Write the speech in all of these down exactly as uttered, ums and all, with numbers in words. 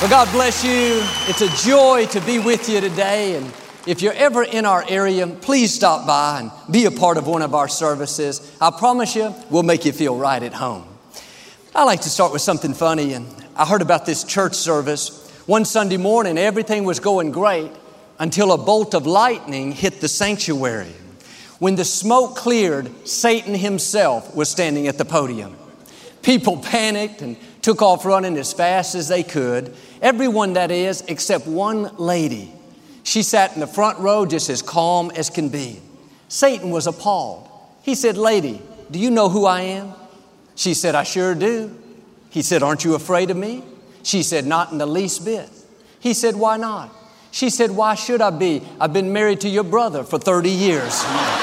Well, God bless you. It's a joy to be with you today. And if you're ever in our area, please stop by and be a part of one of our services. I promise you, we'll make you feel right at home. I like to start with something funny. And I heard about this church service. One Sunday morning, everything was going great until a bolt of lightning hit the sanctuary. When the smoke cleared, Satan himself was standing at the podium. People panicked and took off running as fast as they could. Everyone, that is, except one lady. She sat in the front row just as calm as can be. Satan was appalled. He said, "Lady, do you know who I am?" She said, "I sure do." He said, "Aren't you afraid of me?" She said, "Not in the least bit." He said, "Why not?" She said, "Why should I be? I've been married to your brother for thirty years.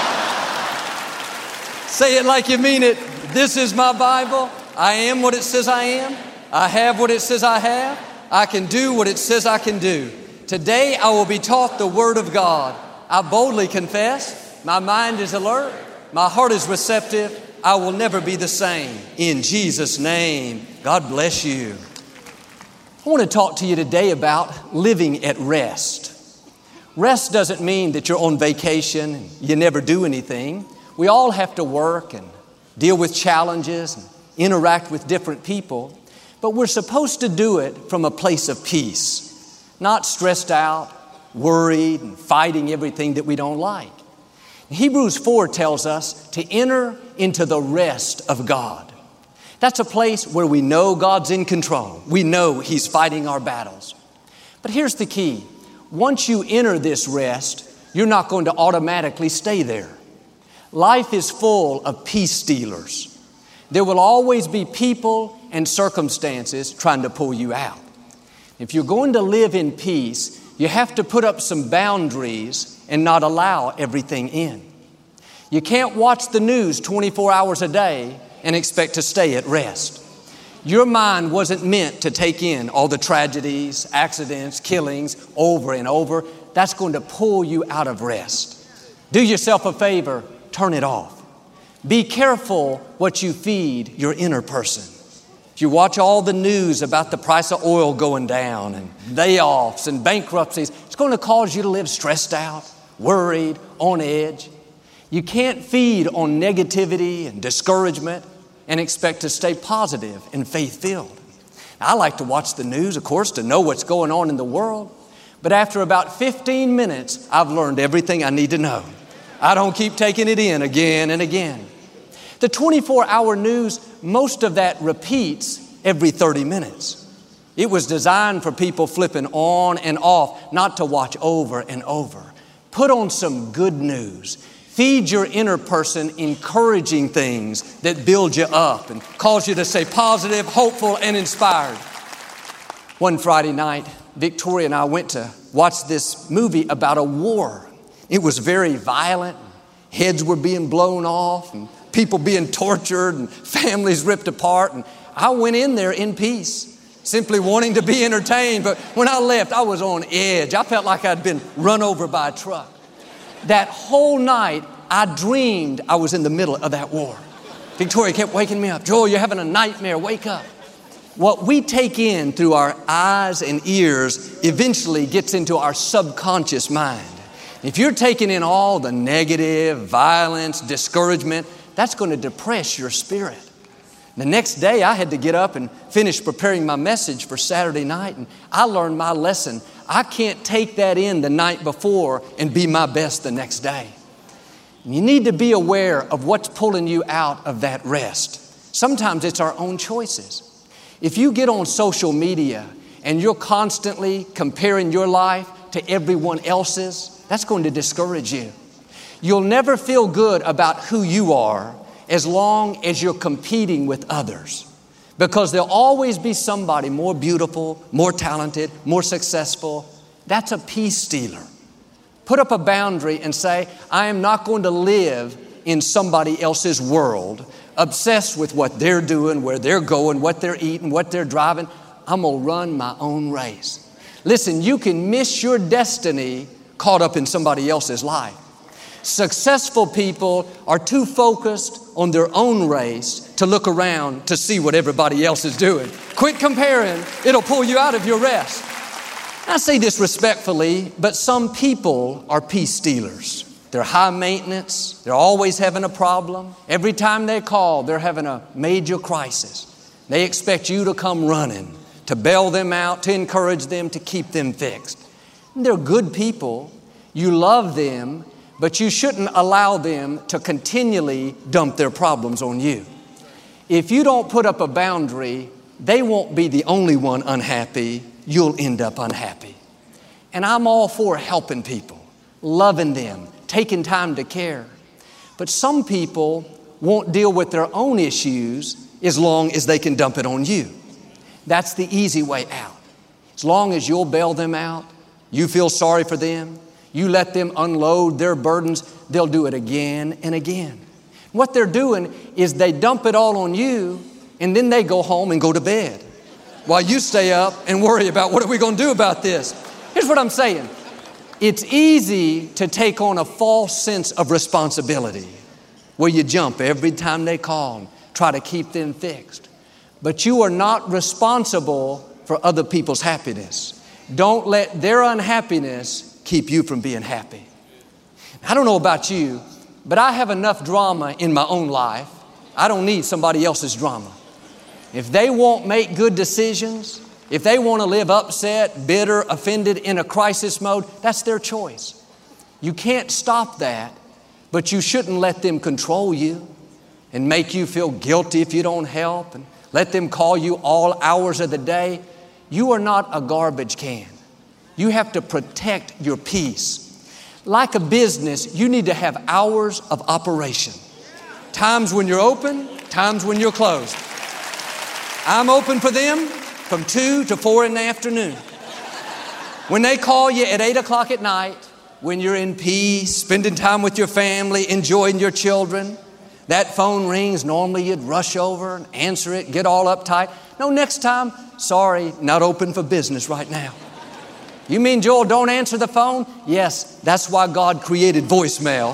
Say it like you mean it. This is my Bible. I am what it says I am. I have what it says I have. I can do what it says I can do. Today I will be taught the Word of God. I boldly confess. My mind is alert. My heart is receptive. I will never be the same. In Jesus' name, God bless you. I want to talk to you today about living at rest. Rest doesn't mean that you're on vacation and you never do anything. We all have to work and deal with challenges and interact with different people, but we're supposed to do it from a place of peace, not stressed out, worried, and fighting everything that we don't like. Hebrews four tells us to enter into the rest of God. That's a place where we know God's in control. We know He's fighting our battles. But here's the key. Once you enter this rest, you're not going to automatically stay there. Life is full of peace stealers. There will always be people and circumstances trying to pull you out. If you're going to live in peace, you have to put up some boundaries and not allow everything in. You can't watch the news twenty-four hours a day and expect to stay at rest. Your mind wasn't meant to take in all the tragedies, accidents, killings over and over. That's going to pull you out of rest. Do yourself a favor, turn it off. Be careful what you feed your inner person. If you watch all the news about the price of oil going down and layoffs and bankruptcies, it's going to cause you to live stressed out, worried, on edge. You can't feed on negativity and discouragement and expect to stay positive and faith-filled. I like to watch the news, of course, to know what's going on in the world. But after about fifteen minutes, I've learned everything I need to know. I don't keep taking it in again and again. The twenty-four hour news, most of that repeats every thirty minutes. It was designed for people flipping on and off, not to watch over and over. Put on some good news. Feed your inner person encouraging things that build you up and cause you to stay positive, hopeful, and inspired. One Friday night, Victoria and I went to watch this movie about a war. It was very violent. Heads were being blown off and people being tortured and families ripped apart. And I went in there in peace, simply wanting to be entertained. But when I left, I was on edge. I felt like I'd been run over by a truck. That whole night, I dreamed I was in the middle of that war. Victoria kept waking me up. "Joel, you're having a nightmare. Wake up." What we take in through our eyes and ears eventually gets into our subconscious mind. If you're taking in all the negative, violence, discouragement, that's going to depress your spirit. The next day, I had to get up and finish preparing my message for Saturday night, and I learned my lesson. I can't take that in the night before and be my best the next day. And you need to be aware of what's pulling you out of that rest. Sometimes it's our own choices. If you get on social media and you're constantly comparing your life to everyone else's, that's going to discourage you. You'll never feel good about who you are as long as you're competing with others, because there'll always be somebody more beautiful, more talented, more successful. That's a peace stealer. Put up a boundary and say, I am not going to live in somebody else's world, obsessed with what they're doing, where they're going, what they're eating, what they're driving. I'm going to run my own race. Listen, you can miss your destiny caught up in somebody else's life. Successful people are too focused on their own race to look around to see what everybody else is doing. Quit comparing. It'll pull you out of your rest. I say this respectfully, but some people are peace stealers. They're high maintenance. They're always having a problem. Every time they call, they're having a major crisis. They expect you to come running, to bail them out, to encourage them, to keep them fixed. And they're good people. You love them, but you shouldn't allow them to continually dump their problems on you. If you don't put up a boundary, they won't be the only one unhappy. You'll end up unhappy. And I'm all for helping people, loving them, taking time to care. But some people won't deal with their own issues as long as they can dump it on you. That's the easy way out. As long as you'll bail them out, you feel sorry for them, you let them unload their burdens, they'll do it again and again. What they're doing is they dump it all on you, and then they go home and go to bed while you stay up and worry about what are we going to do about this. Here's what I'm saying. It's easy to take on a false sense of responsibility where you jump every time they call, try to keep them fixed. But you are not responsible for other people's happiness. Don't let their unhappiness keep you from being happy. I don't know about you, but I have enough drama in my own life. I don't need somebody else's drama. If they won't make good decisions, if they want to live upset, bitter, offended, in a crisis mode, that's their choice. You can't stop that, but you shouldn't let them control you and make you feel guilty if you don't help and let them call you all hours of the day. You are not a garbage can. You have to protect your peace. Like a business, you need to have hours of operation. Times when you're open, times when you're closed. I'm open for them from two to four in the afternoon. When they call you at eight o'clock at night, when you're in peace, spending time with your family, enjoying your children, that phone rings, normally you'd rush over and answer it, get all uptight. No, next time, sorry, not open for business right now. You mean, Joel, don't answer the phone? Yes, that's why God created voicemail.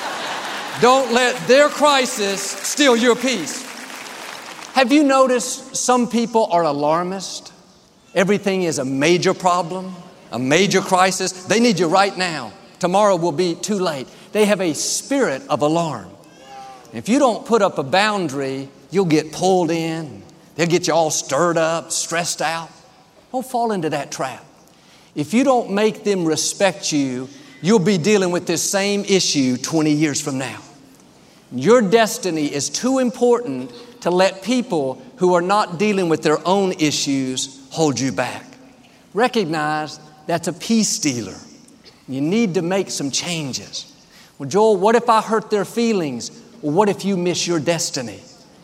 Don't let their crisis steal your peace. Have you noticed some people are alarmist? Everything is a major problem, a major crisis. They need you right now. Tomorrow will be too late. They have a spirit of alarm. If you don't put up a boundary, you'll get pulled in. They'll get you all stirred up, stressed out. Don't fall into that trap. If you don't make them respect you, you'll be dealing with this same issue twenty years from now. Your destiny is too important to let people who are not dealing with their own issues hold you back. Recognize that's a peace stealer. You need to make some changes. Well, Joel, what if I hurt their feelings? Well, what if you miss your destiny?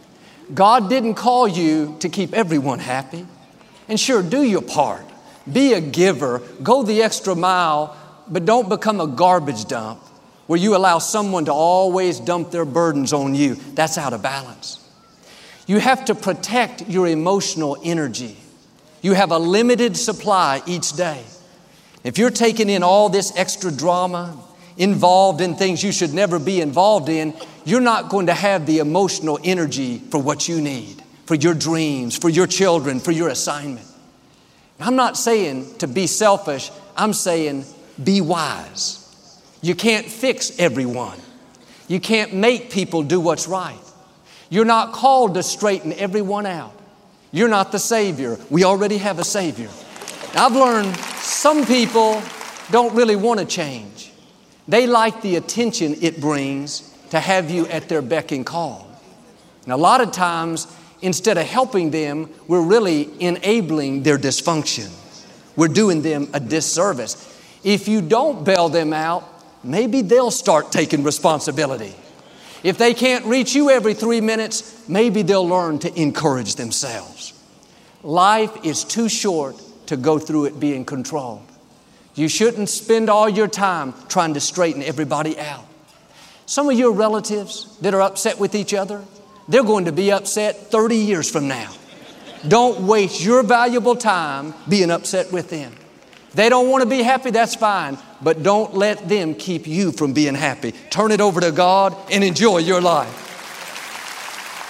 God didn't call you to keep everyone happy. And sure, do your part. Be a giver. Go the extra mile, but don't become a garbage dump where you allow someone to always dump their burdens on you. That's out of balance. You have to protect your emotional energy. You have a limited supply each day. If you're taking in all this extra drama, involved in things you should never be involved in, you're not going to have the emotional energy for what you need, for your dreams, for your children, for your assignment. I'm not saying to be selfish. I'm saying be wise. You can't fix everyone. You can't make people do what's right. You're not called to straighten everyone out. You're not the Savior. We already have a Savior. I've learned some people don't really want to change. They like the attention it brings to have you at their beck and call. And a lot of times, instead of helping them, we're really enabling their dysfunction. We're doing them a disservice. If you don't bail them out, maybe they'll start taking responsibility. If they can't reach you every three minutes, maybe they'll learn to encourage themselves. Life is too short to go through it being controlled. You shouldn't spend all your time trying to straighten everybody out. Some of your relatives that are upset with each other, they're going to be upset thirty years from now. Don't waste your valuable time being upset with them. They don't want to be happy, that's fine, but don't let them keep you from being happy. Turn it over to God and enjoy your life.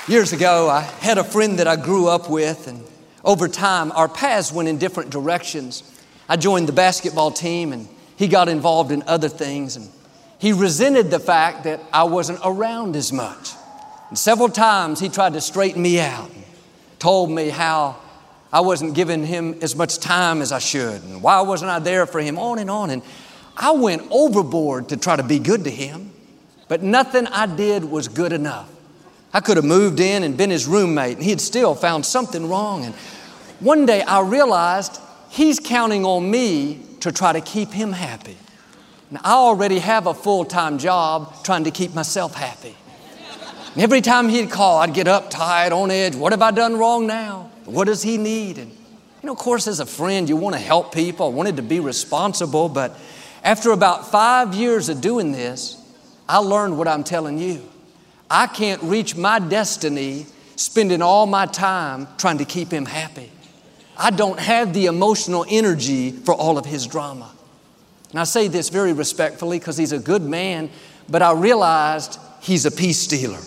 Years ago, I had a friend that I grew up with, and over time, our paths went in different directions. I joined the basketball team, and he got involved in other things, and he resented the fact that I wasn't around as much. And several times, he tried to straighten me out and told me how I wasn't giving him as much time as I should, and why wasn't I there for him, on and on. And I went overboard to try to be good to him, but nothing I did was good enough. I could have moved in and been his roommate, and he had still found something wrong. And one day I realized he's counting on me to try to keep him happy. And I already have a full-time job trying to keep myself happy. And every time he'd call, I'd get uptight, on edge. What have I done wrong now? What does he need? And, you know, of course, as a friend, you want to help people. I wanted to be responsible. But after about five years of doing this, I learned what I'm telling you. I can't reach my destiny spending all my time trying to keep him happy. I don't have the emotional energy for all of his drama. And I say this very respectfully because he's a good man, but I realized he's a peace stealer.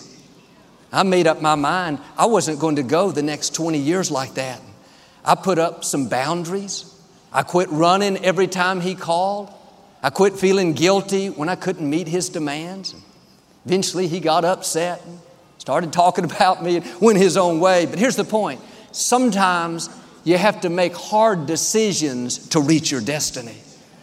I made up my mind I wasn't going to go the next twenty years like that. I put up some boundaries. I quit running every time he called. I quit feeling guilty when I couldn't meet his demands. Eventually, he got upset and started talking about me and went his own way. But here's the point. Sometimes you have to make hard decisions to reach your destiny.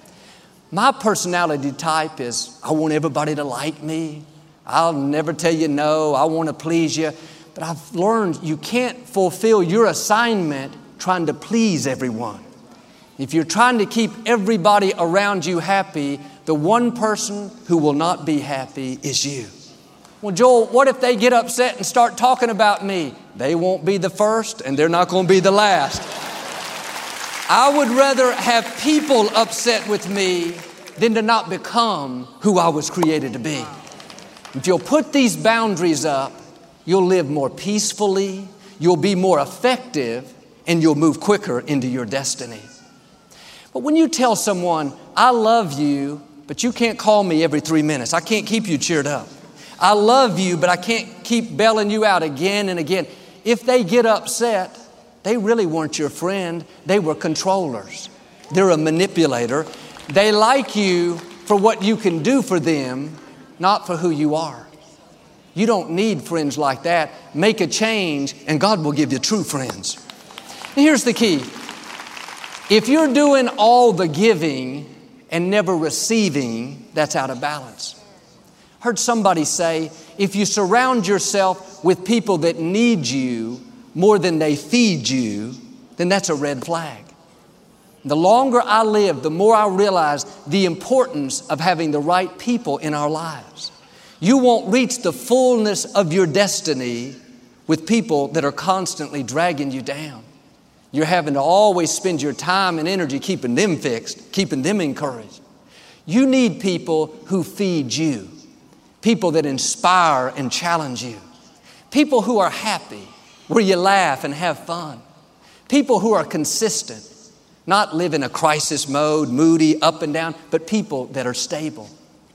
My personality type is I want everybody to like me. I'll never tell you no. I want to please you. But I've learned you can't fulfill your assignment trying to please everyone. If you're trying to keep everybody around you happy, the one person who will not be happy is you. Well, Joel, what if they get upset and start talking about me? They won't be the first, and they're not going to be the last. I would rather have people upset with me than to not become who I was created to be. If you'll put these boundaries up, you'll live more peacefully, you'll be more effective, and you'll move quicker into your destiny. But when you tell someone, I love you, but you can't call me every three minutes. I can't keep you cheered up. I love you, but I can't keep bailing you out again and again. If they get upset, they really weren't your friend. They were controllers. They're a manipulator. They like you for what you can do for them, not for who you are. You don't need friends like that. Make a change, and God will give you true friends. And here's the key. If you're doing all the giving and never receiving, that's out of balance. I heard somebody say, if you surround yourself with people that need you more than they feed you, then that's a red flag. The longer I live, the more I realize the importance of having the right people in our lives. You won't reach the fullness of your destiny with people that are constantly dragging you down. You're having to always spend your time and energy keeping them fixed, keeping them encouraged. You need people who feed you, people that inspire and challenge you, people who are happy, where you laugh and have fun, people who are consistent, not live in a crisis mode, moody, up and down, but people that are stable.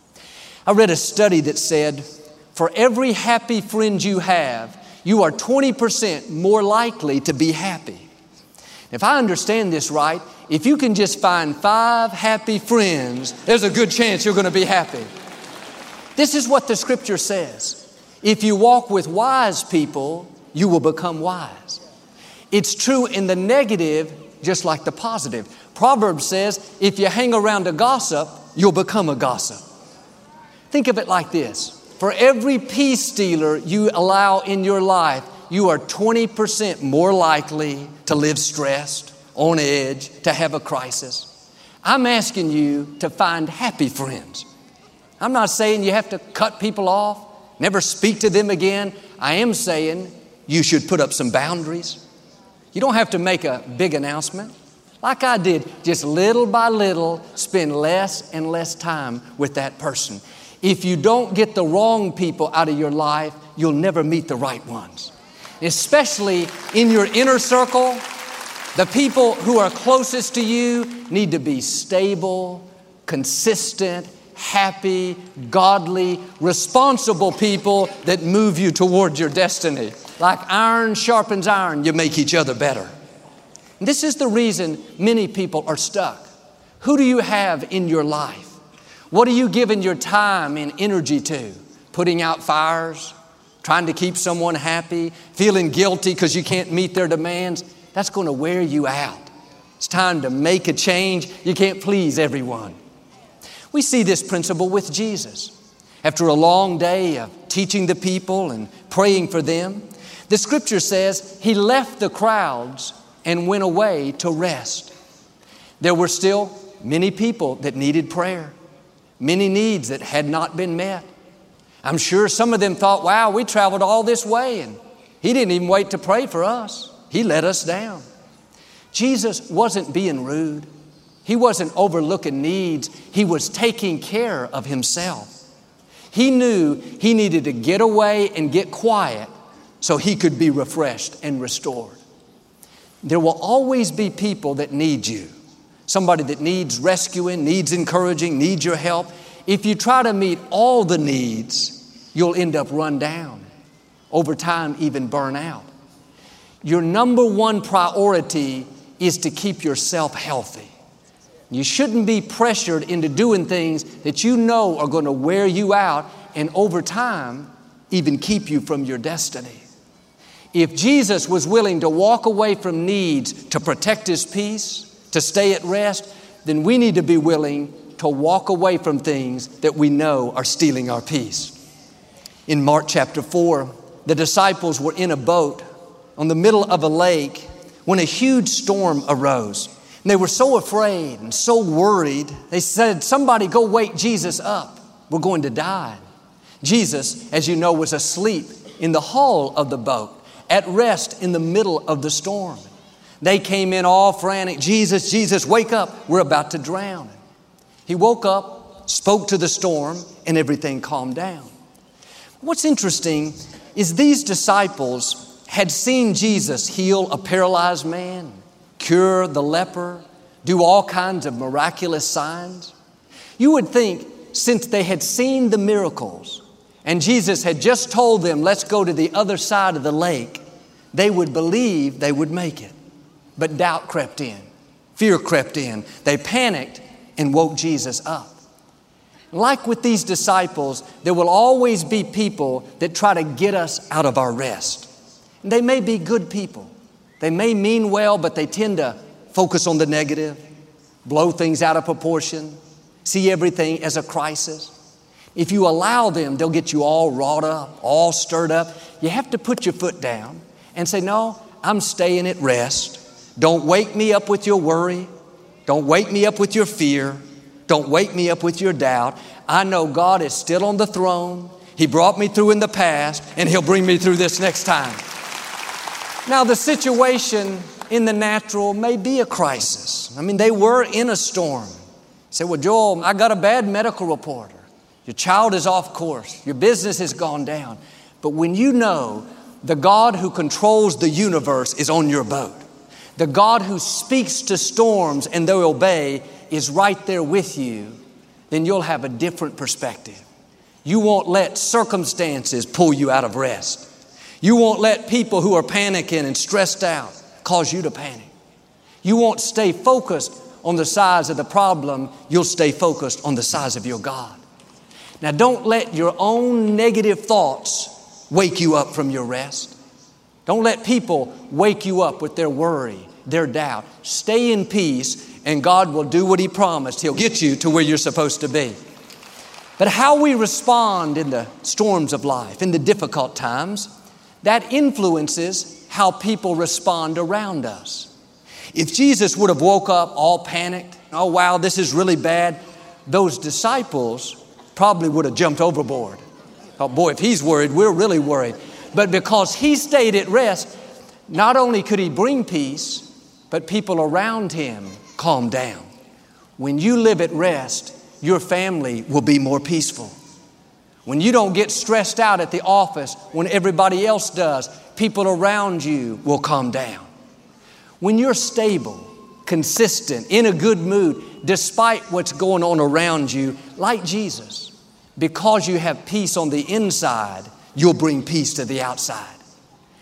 I read a study that said, for every happy friend you have, you are twenty percent more likely to be happy. If I understand this right, if you can just find five happy friends, there's a good chance you're going to be happy. This is what the scripture says. If you walk with wise people, you will become wise. It's true in the negative, just like the positive. Proverbs says, if you hang around a gossip, you'll become a gossip. Think of it like this. For every peace stealer you allow in your life, you are twenty percent more likely to live stressed, on edge, to have a crisis. I'm asking you to find happy friends. I'm not saying you have to cut people off, never speak to them again. I am saying you should put up some boundaries. You don't have to make a big announcement. Like I did, just little by little, spend less and less time with that person. If you don't get the wrong people out of your life, you'll never meet the right ones. Especially in your inner circle, the people who are closest to you need to be stable, consistent, happy, godly, responsible people that move you toward your destiny. Like iron sharpens iron, you make each other better. And this is the reason many people are stuck. Who do you have in your life? What are you giving your time and energy to? Putting out fires? Trying to keep someone happy? Feeling guilty because you can't meet their demands? That's going to wear you out. It's time to make a change. You can't please everyone. We see this principle with Jesus. After a long day of teaching the people and praying for them, the scripture says He left the crowds and went away to rest. There were still many people that needed prayer, many needs that had not been met. I'm sure some of them thought, wow, we traveled all this way and He didn't even wait to pray for us. He let us down. Jesus wasn't being rude. He wasn't overlooking needs. He was taking care of Himself. He knew He needed to get away and get quiet so He could be refreshed and restored. There will always be people that need you. Somebody that needs rescuing, needs encouraging, needs your help. If you try to meet all the needs, you'll end up run down. Over time, even burn out. Your number one priority is to keep yourself healthy. You shouldn't be pressured into doing things that you know are going to wear you out and over time even keep you from your destiny. If Jesus was willing to walk away from needs to protect His peace, to stay at rest, then we need to be willing to walk away from things that we know are stealing our peace. In Mark chapter four, the disciples were in a boat on the middle of a lake when a huge storm arose. And they were so afraid and so worried, they said, somebody go wake Jesus up. We're going to die. Jesus, as you know, was asleep in the hull of the boat, at rest in the middle of the storm. They came in all frantic. Jesus, Jesus, wake up. We're about to drown. He woke up, spoke to the storm, and everything calmed down. What's interesting is these disciples had seen Jesus heal a paralyzed man, cure the leper, do all kinds of miraculous signs. You would think since they had seen the miracles and Jesus had just told them, let's go to the other side of the lake, they would believe they would make it. But doubt crept in. Fear crept in. They panicked and woke Jesus up. Like with these disciples, there will always be people that try to get us out of our rest. And they may be good people. They may mean well, but they tend to focus on the negative, blow things out of proportion, see everything as a crisis. If you allow them, they'll get you all wrought up, all stirred up. You have to put your foot down and say, no, I'm staying at rest. Don't wake me up with your worry. Don't wake me up with your fear. Don't wake me up with your doubt. I know God is still on the throne. He brought me through in the past, and He'll bring me through this next time. Now, the situation in the natural may be a crisis. I mean, they were in a storm. You say, well, Joel, I got a bad medical report. Your child is off course. Your business has gone down. But when you know the God who controls the universe is on your boat, the God who speaks to storms and they obey is right there with you, then you'll have a different perspective. You won't let circumstances pull you out of rest. You won't let people who are panicking and stressed out cause you to panic. You won't stay focused on the size of the problem. You'll stay focused on the size of your God. Now, don't let your own negative thoughts wake you up from your rest. Don't let people wake you up with their worry, their doubt. Stay in peace, and God will do what He promised. He'll get you to where you're supposed to be. But how we respond in the storms of life, in the difficult times, that influences how people respond around us. If Jesus would have woke up all panicked, oh wow, this is really bad, those disciples probably would have jumped overboard. Oh boy, if He's worried, we're really worried. But because He stayed at rest, not only could He bring peace, but people around Him calmed down. When you live at rest, your family will be more peaceful. When you don't get stressed out at the office when everybody else does, people around you will calm down. When you're stable, consistent, in a good mood, despite what's going on around you, like Jesus, because you have peace on the inside, you'll bring peace to the outside.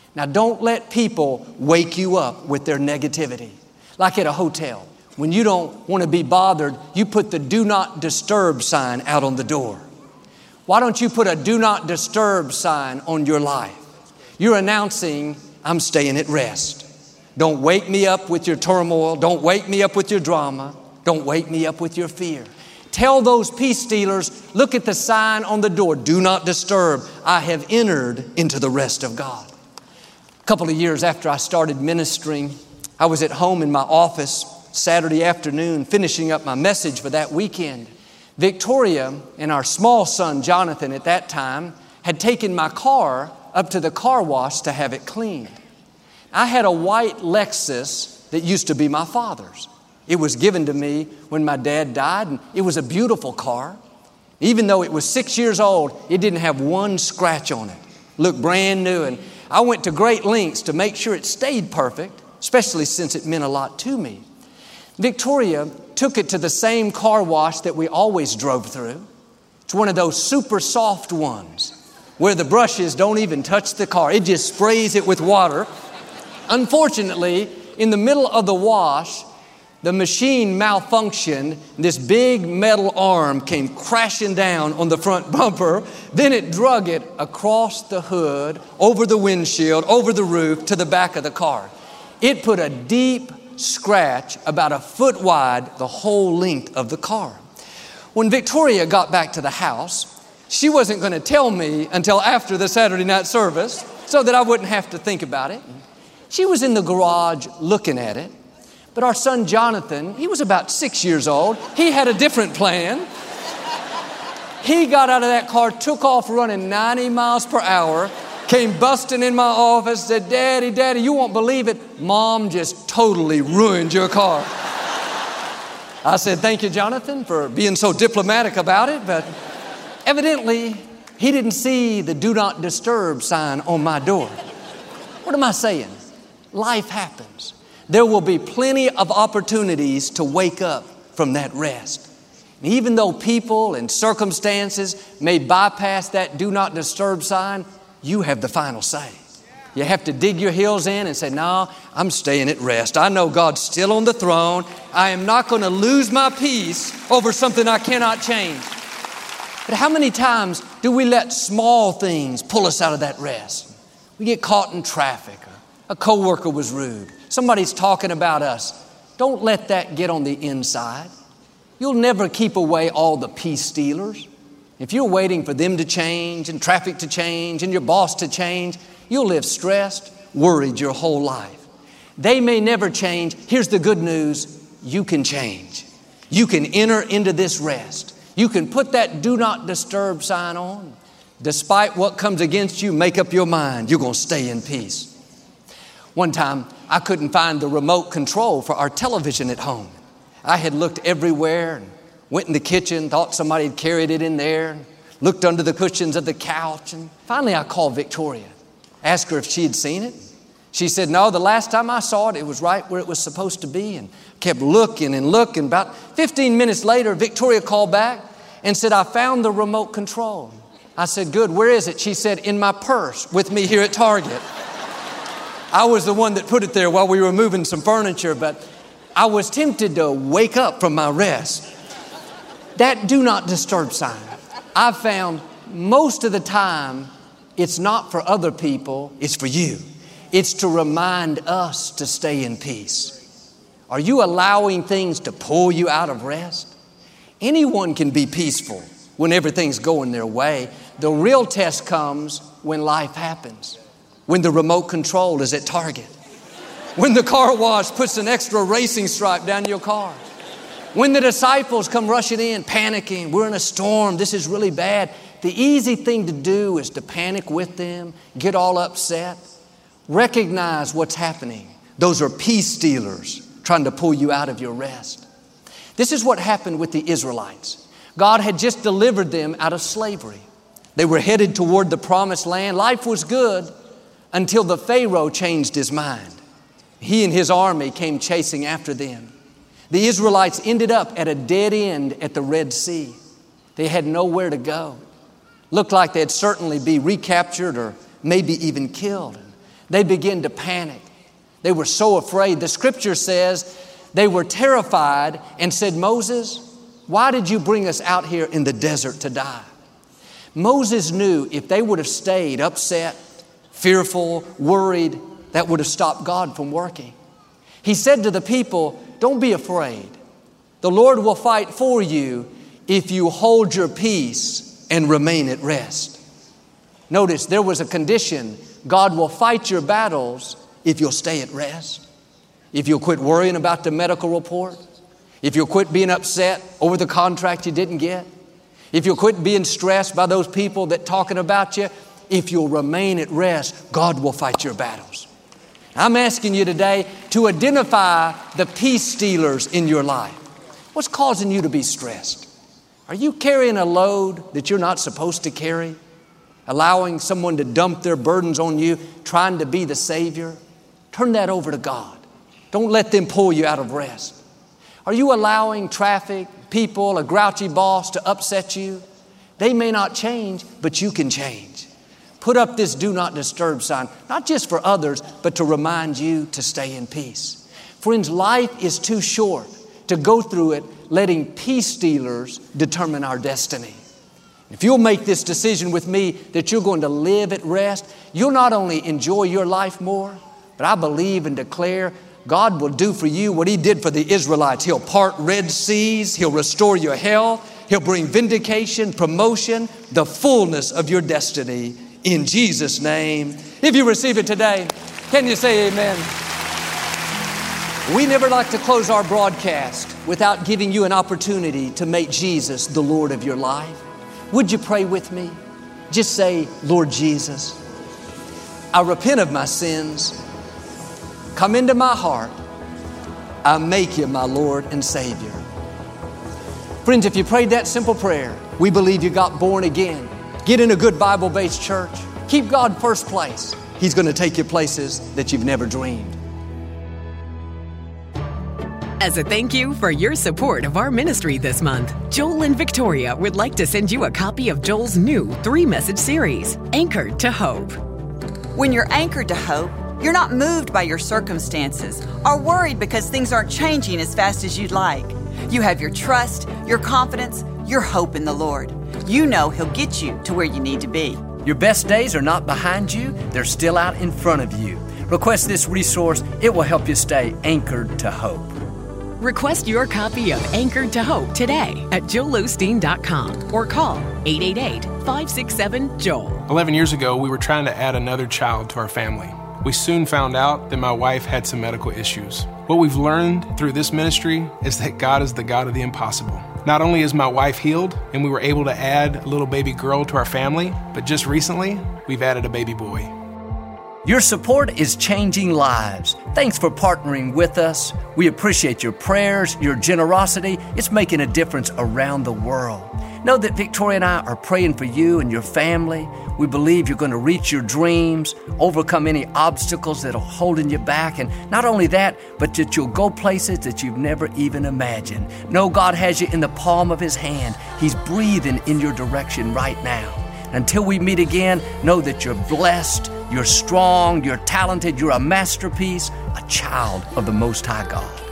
Now, don't let people wake you up with their negativity. Like at a hotel, when you don't want to be bothered, you put the do not disturb sign out on the door. Why don't you put a do not disturb sign on your life? You're announcing, I'm staying at rest. Don't wake me up with your turmoil. Don't wake me up with your drama. Don't wake me up with your fear. Tell those peace stealers, look at the sign on the door, do not disturb. I have entered into the rest of God. A couple of years after I started ministering, I was at home in my office Saturday afternoon finishing up my message for that weekend. Victoria and our small son, Jonathan, at that time, had taken my car up to the car wash to have it cleaned. I had a white Lexus that used to be my father's. It was given to me when my dad died, and it was a beautiful car. Even though it was six years old, it didn't have one scratch on it. Looked brand new, and I went to great lengths to make sure it stayed perfect, especially since it meant a lot to me. Victoria took it to the same car wash that we always drove through. It's one of those super soft ones where the brushes don't even touch the car. It just sprays it with water. Unfortunately, in the middle of the wash, the machine malfunctioned. This big metal arm came crashing down on the front bumper. Then it drug it across the hood, over the windshield, over the roof, to the back of the car. It put a deep scratch about a foot wide the whole length of the car. When Victoria got back to the house, she wasn't going to tell me until after the Saturday night service so that I wouldn't have to think about it. She was in the garage looking at it. But our son Jonathan, he was about six years old. He had a different plan. He got out of that car, took off running ninety miles per hour, came busting in my office, said, Daddy, Daddy, you won't believe it. Mom just totally ruined your car. I said, thank you, Jonathan, for being so diplomatic about it. But evidently, he didn't see the do not disturb sign on my door. What am I saying? Life happens. There will be plenty of opportunities to wake up from that rest. And even though people and circumstances may bypass that do not disturb sign, you have the final say. You have to dig your heels in and say, no, I'm staying at rest. I know God's still on the throne. I am not going to lose my peace over something I cannot change. But how many times do we let small things pull us out of that rest? We get caught in traffic. A coworker was rude. Somebody's talking about us. Don't let that get on the inside. You'll never keep away all the peace stealers. If you're waiting for them to change and traffic to change and your boss to change, you'll live stressed, worried your whole life. They may never change. Here's the good news. You can change. You can enter into this rest. You can put that do not disturb sign on. Despite what comes against you, make up your mind. You're going to stay in peace. One time, I couldn't find the remote control for our television at home. I had looked everywhere and went in the kitchen, thought somebody had carried it in there, and looked under the cushions of the couch. And finally, I called Victoria, asked her if she had seen it. She said, no, the last time I saw it, it was right where it was supposed to be, and kept looking and looking. About fifteen minutes later, Victoria called back and said, I found the remote control. I said, good, where is it? She said, in my purse with me here at Target. I was the one that put it there while we were moving some furniture, but I was tempted to wake up from my rest. That do not disturb sign, I've found most of the time, it's not for other people, it's for you. It's to remind us to stay in peace. Are you allowing things to pull you out of rest? Anyone can be peaceful when everything's going their way. The real test comes when life happens. When the remote control is at Target. When the car wash puts an extra racing stripe down your car. When the disciples come rushing in, panicking, we're in a storm, this is really bad. The easy thing to do is to panic with them, get all upset. Recognize what's happening. Those are peace stealers trying to pull you out of your rest. This is what happened with the Israelites. God had just delivered them out of slavery. They were headed toward the promised land. Life was good until the Pharaoh changed his mind. He and his army came chasing after them. The Israelites ended up at a dead end at the Red Sea. They had nowhere to go. Looked like they'd certainly be recaptured or maybe even killed. They began to panic. They were so afraid. The scripture says they were terrified and said, Moses, why did you bring us out here in the desert to die? Moses knew if they would have stayed upset, fearful, worried, that would have stopped God from working. He said to the people, don't be afraid. The Lord will fight for you if you hold your peace and remain at rest. Notice there was a condition. God will fight your battles if you'll stay at rest. If you'll quit worrying about the medical report. If you'll quit being upset over the contract you didn't get. If you'll quit being stressed by those people that talking about you. If you'll remain at rest, God will fight your battles. I'm asking you today to identify the peace stealers in your life. What's causing you to be stressed? Are you carrying a load that you're not supposed to carry? Allowing someone to dump their burdens on you, trying to be the Savior? Turn that over to God. Don't let them pull you out of rest. Are you allowing traffic, people, a grouchy boss to upset you? They may not change, but you can change. Put up this do not disturb sign, not just for others, but to remind you to stay in peace. Friends, life is too short to go through it letting peace stealers determine our destiny. If you'll make this decision with me that you're going to live at rest, you'll not only enjoy your life more, but I believe and declare God will do for you what He did for the Israelites. He'll part Red Seas. He'll restore your health. He'll bring vindication, promotion, the fullness of your destiny in Jesus' name. If you receive it today, can you say amen? We never like to close our broadcast without giving you an opportunity to make Jesus the Lord of your life. Would you pray with me? Just say, Lord Jesus, I repent of my sins. Come into my heart. I make you my Lord and Savior. Friends, if you prayed that simple prayer, we believe you got born again. Get in a good Bible-based church. Keep God first place. He's going to take you places that you've never dreamed. As a thank you for your support of our ministry this month, Joel and Victoria would like to send you a copy of Joel's new three-message series, Anchored to Hope. When you're anchored to hope, you're not moved by your circumstances or worried because things aren't changing as fast as you'd like. You have your trust, your confidence, your hope in the Lord. You know He'll get you to where you need to be. Your best days are not behind you, they're still out in front of you. Request this resource, it will help you stay anchored to hope. Request your copy of Anchored to Hope today at joel osteen dot com or call eight eight eight, five six seven, JOEL. Eleven years ago, we were trying to add another child to our family. We soon found out that my wife had some medical issues. What we've learned through this ministry is that God is the God of the impossible. Not only is my wife healed and we were able to add a little baby girl to our family, but just recently, we've added a baby boy. Your support is changing lives. Thanks for partnering with us. We appreciate your prayers, your generosity. It's making a difference around the world. Know that Victoria and I are praying for you and your family. We believe you're going to reach your dreams, overcome any obstacles that are holding you back. And not only that, but that you'll go places that you've never even imagined. Know God has you in the palm of His hand. He's breathing in your direction right now. Until we meet again, know that you're blessed, you're strong, you're talented, you're a masterpiece, a child of the Most High God.